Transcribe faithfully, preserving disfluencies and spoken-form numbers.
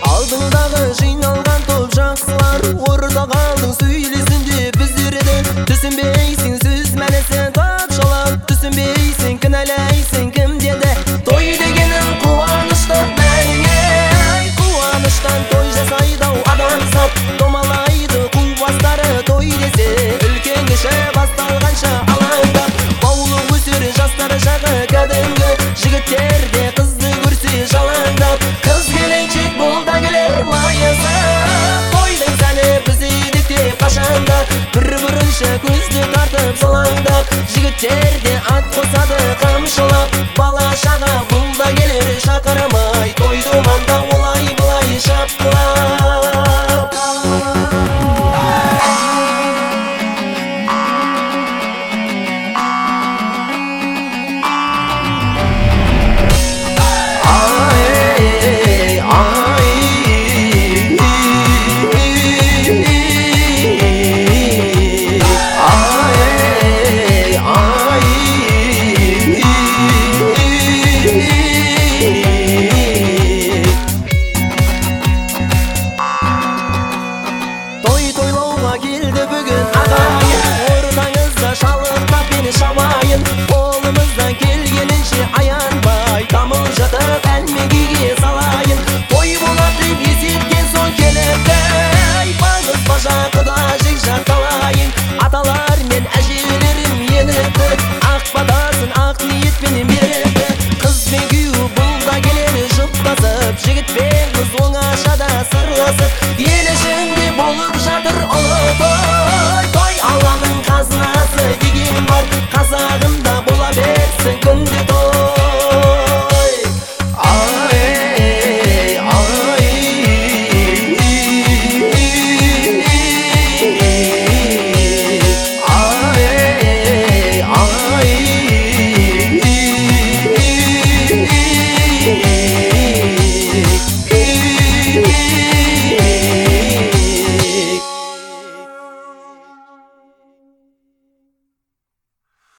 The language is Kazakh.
Алдыңдағы жиналған топ жақсылар орда қалдың сөйлесінде біздерді. Түсінбейсің сөз мәнісін тапшылап, түсінбейсің кінәлайсың кім деді. Той дегенің қуаныштан мәңге, қуаныштан той жасайды ау адамзат. Домалайды қу бастары той десе, үлкен кіші басталғанша алаңдап. Баулы өсер жастар жағы кәдімгі, жігіттерде қызды көрсе жалаңдап. Қыз келіншек бұл да келер майысы, тойдың сәні біз едіктеп қашанда. Бір-бірінші көзді тартып салаңдап, жігіттерде ат қосады қамшылап. Бала шаға бұл да келер шақырым